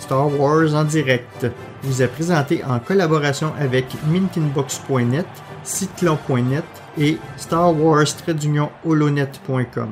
Star Wars en direct vous est présenté en collaboration avec mintinbox.net, cyclone.net et Star Wars-holonet.com.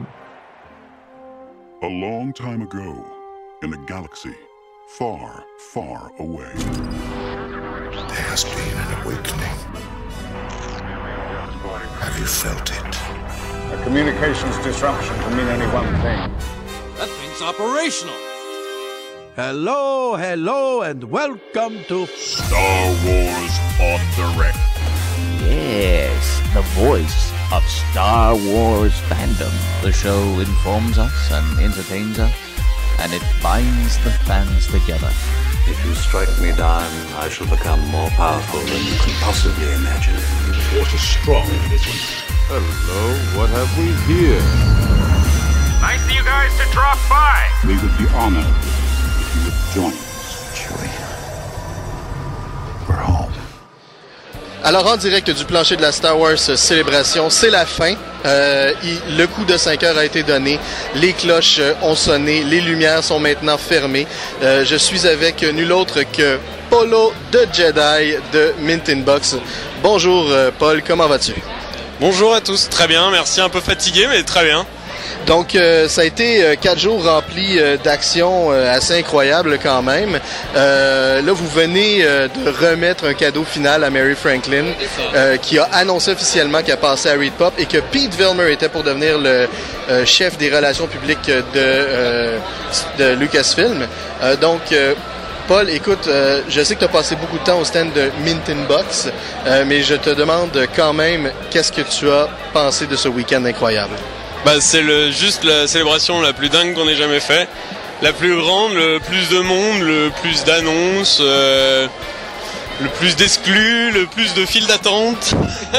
A long time ago, in a galaxy far, far away, there has been an awakening. Have you felt it? A communications disruption can mean only one thing. That thing's operational. Hello, and welcome to Star Wars on Direct. Yes, the voice of Star Wars fandom. The show informs us and entertains us, and it binds the fans together. If you strike me down, I shall become more powerful than you can possibly imagine. The Force is strong in this one. Hello, what have we here? Nice of you guys to drop by. We would be honored if you would join us. Chewie, we're home. Alors, en direct du plancher de la Star Wars Célébration, c'est la fin. Le coup de 5 heures a été donné. Les cloches ont sonné. Les lumières sont maintenant fermées. Je suis avec nul autre que Polo de Jedi de Mint Inbox. Bonjour, Paul. Comment vas-tu? Bonjour à tous. Très bien. Merci. Un peu fatigué, mais très bien. Donc, ça a été 4 jours remplis d'actions assez incroyables quand même. Là, vous venez de remettre un cadeau final à Mary Franklin, qui a annoncé officiellement qu'elle passait à Reed Pop et que Pete Velmer était pour devenir le chef des relations publiques de Lucasfilm. Donc, Paul, écoute, je sais que tu as passé beaucoup de temps au stand de Mint Inbox, mais je te demande quand même, qu'est-ce que tu as pensé de ce week-end incroyable? C'est juste la célébration la plus dingue qu'on ait jamais fait. La plus grande, le plus de monde, le plus d'annonces, le plus d'exclus, le plus de files d'attente.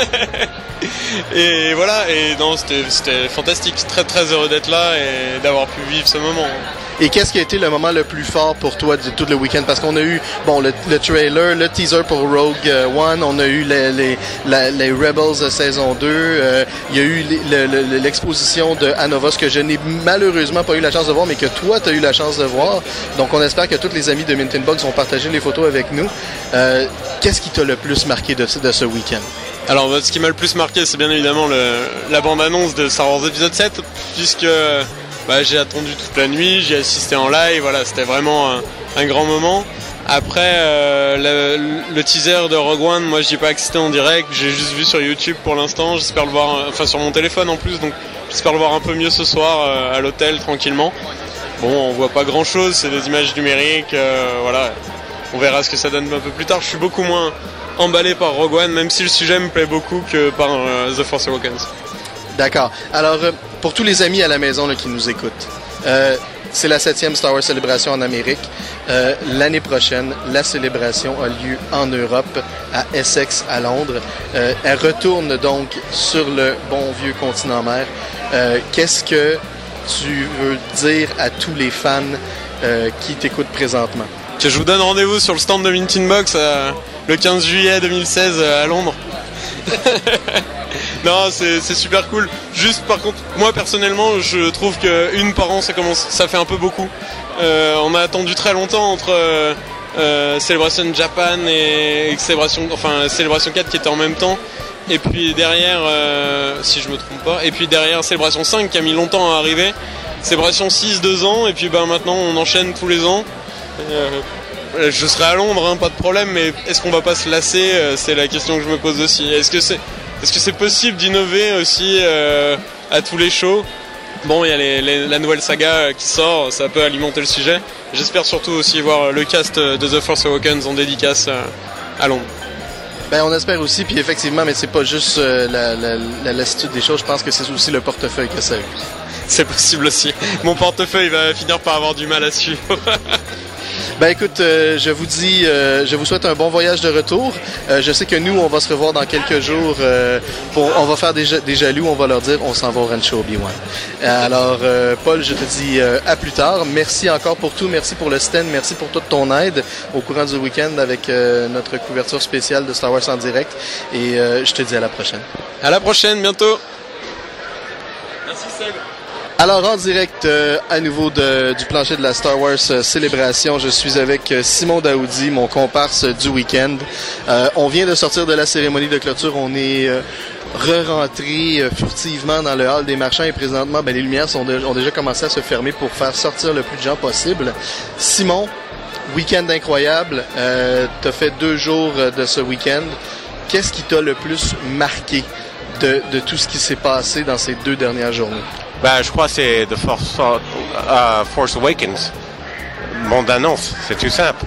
Et voilà, et non, c'était fantastique. Très très heureux d'être là et d'avoir pu vivre ce moment. Et qu'est-ce qui a été le moment le plus fort pour toi de tout le week-end? Parce qu'on a eu le trailer, le teaser pour Rogue One, on a eu les Rebels saison 2, il y a eu l'exposition de Anova, ce que je n'ai malheureusement pas eu la chance de voir, mais que toi, tu as eu la chance de voir. Donc, on espère que tous les amis de Mint Inbox vont partager les photos avec nous. Qu'est-ce qui t'a le plus marqué de ce week-end? Alors, ce qui m'a le plus marqué, c'est bien évidemment la bande-annonce de Star Wars épisode 7, puisque j'ai attendu toute la nuit, j'ai assisté en live, voilà, c'était vraiment un grand moment. Après, le teaser de Rogue One, moi j'y ai pas assisté en direct, j'ai juste vu sur YouTube pour l'instant, j'espère le voir, sur mon téléphone en plus, donc j'espère le voir un peu mieux ce soir à l'hôtel, tranquillement. Bon, on voit pas grand chose, c'est des images numériques, voilà, on verra ce que ça donne un peu plus tard. Je suis beaucoup moins emballé par Rogue One, même si le sujet me plaît beaucoup, que par The Force Awakens. D'accord. Alors, pour tous les amis à la maison là, qui nous écoutent, c'est la 7e Star Wars Célébration en Amérique. L'année prochaine, la célébration a lieu en Europe, à Essex, à Londres. Elle retourne donc sur le bon vieux continent mer. Qu'est-ce que tu veux dire à tous les fans qui t'écoutent présentement? Que je vous donne rendez-vous sur le stand de Mint Inbox le 15 juillet 2016 à Londres. Non, c'est super cool. Juste par contre, moi personnellement, je trouve que une par an, ça fait un peu beaucoup. On a attendu très longtemps entre Celebration Japan et Celebration 4 qui était en même temps. Et puis derrière, si je me trompe pas, et puis derrière Celebration 5 qui a mis longtemps à arriver. Celebration 6, 2 ans, et puis maintenant on enchaîne tous les ans. Je serai à Londres, pas de problème, mais est-ce qu'on va pas se lasser? C'est la question que je me pose aussi. Est-ce que c'est possible d'innover aussi à tous les shows? Bon, il y a la nouvelle saga qui sort, ça peut alimenter le sujet. J'espère surtout aussi voir le cast de The Force Awakens en dédicace à Londres. On espère aussi, puis effectivement, mais c'est pas juste la lassitude des choses, je pense que c'est aussi le portefeuille que ça a eu. C'est possible aussi. Mon portefeuille va finir par avoir du mal à suivre. Écoute, je vous souhaite un bon voyage de retour. Je sais que nous, on va se revoir dans quelques jours. On va faire des jaloux, on va leur dire, on s'en va au Rancho Obi-Wan. Alors, Paul, je te dis à plus tard. Merci encore pour tout. Merci pour le stand. Merci pour toute ton aide au courant du week-end avec notre couverture spéciale de Star Wars en direct. Et je te dis à la prochaine. À la prochaine, bientôt. Merci Seb. Alors en direct à nouveau du plancher de la Star Wars Célébration, je suis avec Simon Daoudi, mon comparse du week-end. On vient de sortir de la cérémonie de clôture, on est re-rentré furtivement dans le hall des marchands et présentement les lumières ont déjà commencé à se fermer pour faire sortir le plus de gens possible. Simon, week-end incroyable, t'as fait 2 jours de ce week-end. Qu'est-ce qui t'a le plus marqué de tout ce qui s'est passé dans ces 2 dernières journées? Je crois que c'est The Force Awakens. Bande annonce, c'est tout simple.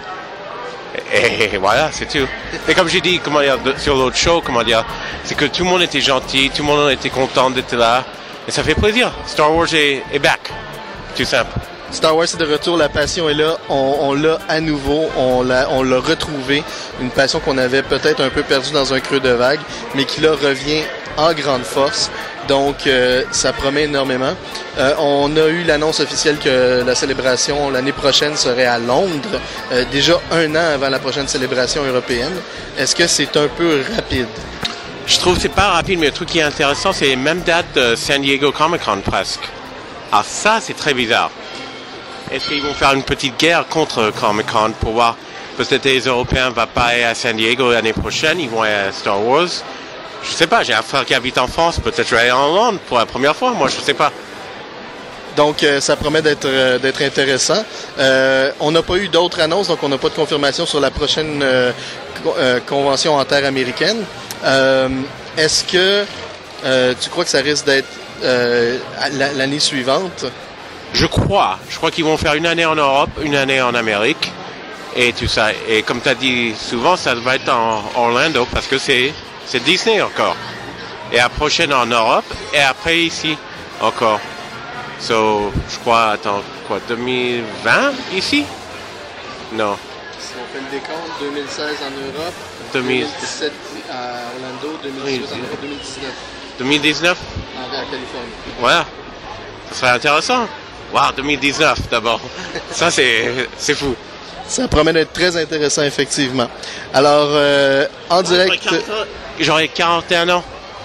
Et voilà, c'est tout. Et comme j'ai dit, sur l'autre show, c'est que tout le monde était gentil, tout le monde était content d'être là. Et ça fait plaisir. Star Wars est back. Tout simple. Star Wars est de retour, la passion est là, on l'a à nouveau, on l'a retrouvé. Une passion qu'on avait peut-être un peu perdue dans un creux de vague, mais qui là revient en grande force. Donc, ça promet énormément. On a eu l'annonce officielle que la célébration l'année prochaine serait à Londres, déjà 1 an avant la prochaine célébration européenne. Est-ce que c'est un peu rapide? Je trouve que c'est pas rapide, mais le truc qui est intéressant, c'est les mêmes dates de San Diego Comic-Con presque. Alors ça, c'est très bizarre. Est-ce qu'ils vont faire une petite guerre contre Comic-Con pour voir, peut-être les Européens ne vont pas aller à San Diego l'année prochaine, ils vont aller à Star Wars? Je sais pas, j'ai un frère qui habite en France, peut-être je vais aller en Londres pour la première fois, moi je sais pas. Donc ça promet d'être intéressant. On n'a pas eu d'autres annonces, donc on n'a pas de confirmation sur la prochaine convention en terre américaine. Est-ce que tu crois que ça risque d'être l'année suivante? Je crois qu'ils vont faire 1 année en Europe, 1 année en Amérique et tout ça. Et comme tu as dit souvent, ça va être en Orlando parce que c'est Disney encore. Et la prochaine en Europe et après ici encore. So, je crois, 2020 ici? Non. Si on fait le décompte, 2016 en Europe, 2017 à Orlando, 2018 en Europe, 2019. 2019? À Californie. Voilà. Ça serait intéressant. Wow, 2019 d'abord. Ça, c'est fou. Ça promet d'être très intéressant, effectivement. Alors, en direct... J'aurais 41 ans.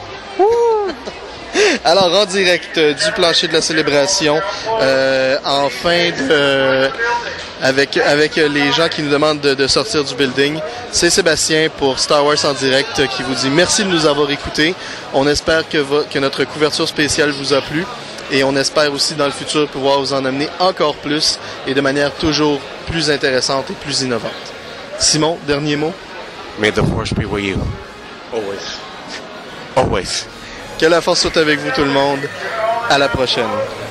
Alors, en direct du plancher de la célébration, avec les gens qui nous demandent de sortir du building, c'est Sébastien pour Star Wars en direct qui vous dit merci de nous avoir écoutés. On espère que notre couverture spéciale vous a plu et on espère aussi dans le futur pouvoir vous en amener encore plus et de manière toujours plus intéressante et plus innovante. Simon, dernier mot? May the force be with you. Always. Always. Que la force soit avec vous tout le monde. À la prochaine.